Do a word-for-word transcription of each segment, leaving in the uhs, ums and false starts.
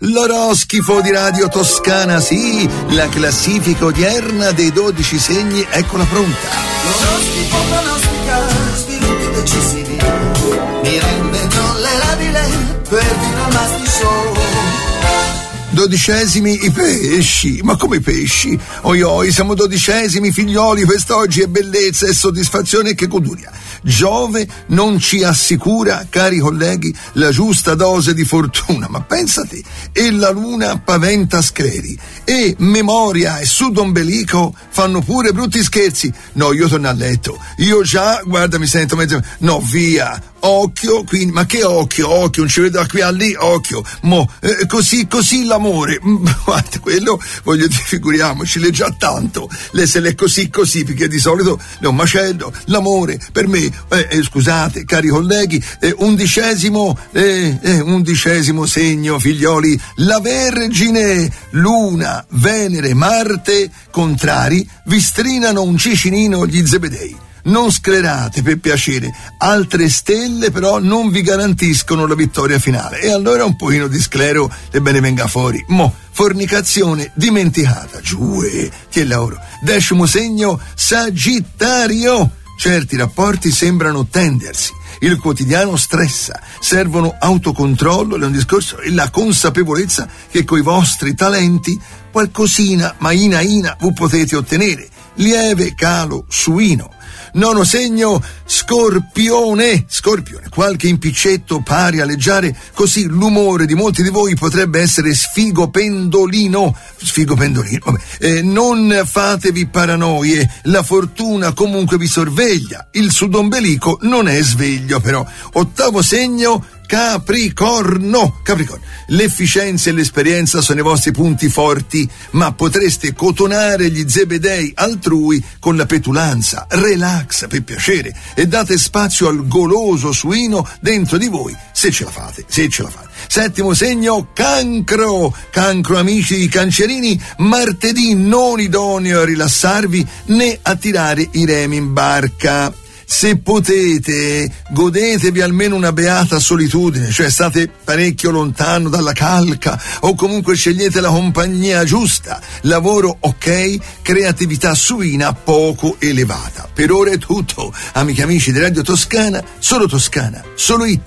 L'oroscifo di Radio Toscana, sì, la classifica odierna dei dodici segni, eccola pronta. L'oroscifo pronostica sviluppi decisivi, mi rende tollerabile per vino al Masti Show. Dodicesimi i pesci, ma come i pesci? Oi oi, siamo dodicesimi figlioli, quest'oggi è bellezza e soddisfazione e che goduria. Giove non ci assicura, cari colleghi, la giusta dose di fortuna, ma pensate, e la luna paventa scleri, e memoria e sudombelico fanno pure brutti scherzi. No, io torno a letto, io già, guarda, mi sento mezzo, no, via. Occhio, quindi, ma che occhio, occhio, non ci vedo da qui a lì, occhio, mo, eh, così, così l'amore, guarda, quello, voglio dire, figuriamoci, l'è già tanto, le se l'è così così, perché di solito è un macello, l'amore, per me, eh, eh, scusate, cari colleghi, eh, undicesimo, eh, eh, undicesimo segno, figlioli, la Vergine, Luna, Venere, Marte, contrari, vi strinano un cicinino gli Zebedei. Non sclerate, per piacere, altre stelle però non vi garantiscono la vittoria finale, e allora un pochino di sclero e bene venga fuori. Mo, fornicazione dimenticata, giù e ti lavoro. Decimo segno, Sagittario. Certi rapporti sembrano tendersi, il quotidiano stressa, servono autocontrollo, è un discorso, e la consapevolezza che coi vostri talenti qualcosina, ma ina ina, voi potete ottenere. Lieve calo suino. Nono segno, Scorpione, Scorpione, qualche impiccetto pari a leggiare, così l'umore di molti di voi potrebbe essere sfigo pendolino, sfigo pendolino, vabbè, eh, non fatevi paranoie, la fortuna comunque vi sorveglia, il sudombelico non è sveglio però. Ottavo segno, Capricorno, Capricorno, l'efficienza e l'esperienza sono i vostri punti forti, ma potreste cotonare gli zebedei altrui con la petulanza. Relax, per piacere, e date spazio al goloso suino dentro di voi, se ce la fate, se ce la fate. Settimo segno, Cancro, Cancro amici cancerini, martedì non idoneo a rilassarvi né a tirare i remi in barca. Se potete, godetevi almeno una beata solitudine, cioè state parecchio lontano dalla calca o comunque scegliete la compagnia giusta. Lavoro ok, creatività suina poco elevata. Per ora è tutto, amici e amici di Radio Toscana, solo Toscana, solo hit.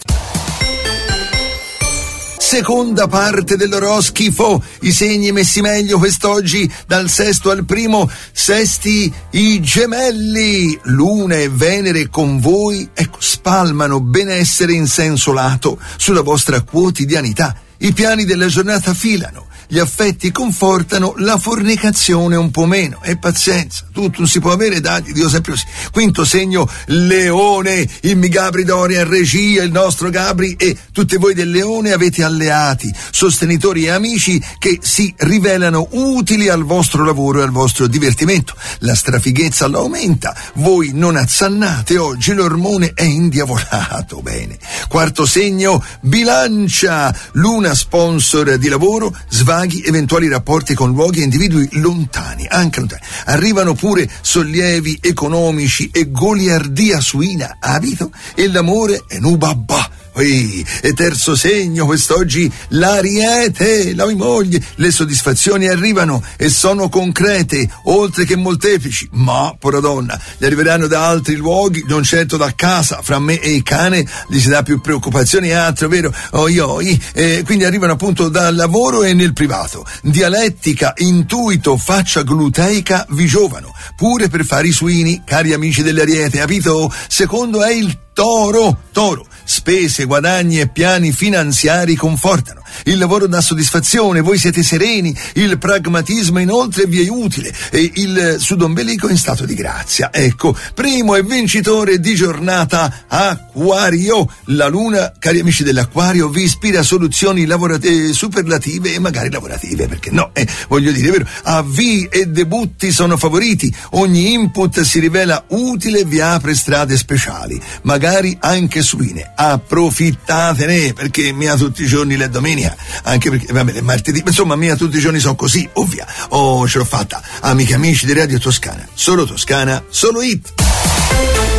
Seconda parte dell'oroscifo, i segni messi meglio quest'oggi dal sesto al primo. Sesti, i Gemelli, Luna e Venere con voi, ecco, spalmano benessere in senso lato sulla vostra quotidianità. I piani della giornata filano, gli affetti confortano, la fornicazione un po' meno, e pazienza, tutto non si può avere, dai, Dio sempre così. Quinto segno, Leone, il mi Gabri Doria in regia, il nostro Gabri, e tutti voi del Leone avete alleati, sostenitori e amici che si rivelano utili al vostro lavoro e al vostro divertimento. La strafighezza lo aumenta, voi non azzannate, oggi l'ormone è indiavolato, bene. Quarto segno, Bilancia, Luna sponsor di lavoro, svaghi, eventuali rapporti con luoghi e individui lontani, anche lontani. Arrivano pure sollievi economici e goliardia suina, abito, e l'amore è nubabba. Ehi, e terzo segno quest'oggi, l'Ariete, la mia moglie, le soddisfazioni arrivano e sono concrete, oltre che molteplici, ma, pora donna, gli arriveranno da altri luoghi, non certo da casa. Fra me e il cane gli si dà più preoccupazioni e altro, vero? Oi oi, eh, quindi arrivano appunto dal lavoro e nel privato. Dialettica, intuito, faccia gluteica vi giovano, pure per fare i suini, cari amici dell'Ariete, capito? Secondo è il Toro, Toro, spese, guadagni e piani finanziari confortano, il lavoro dà soddisfazione, voi siete sereni, il pragmatismo inoltre vi è utile e il sudombelico in stato di grazia. Ecco, primo e vincitore di giornata, Acquario. La luna, cari amici dell'Acquario, vi ispira soluzioni lavorative, superlative e magari lavorative, perché no, eh, voglio dire, vero, avvii e debutti sono favoriti, ogni input si rivela utile e vi apre strade speciali, magari anche suine. Approfittatene, perché mia tutti i giorni le domenica, anche perché vabbè è martedì, insomma mia tutti i giorni sono così, ovvia. Oh, ce l'ho fatta, amiche e amici di Radio Toscana, solo Toscana, solo hit.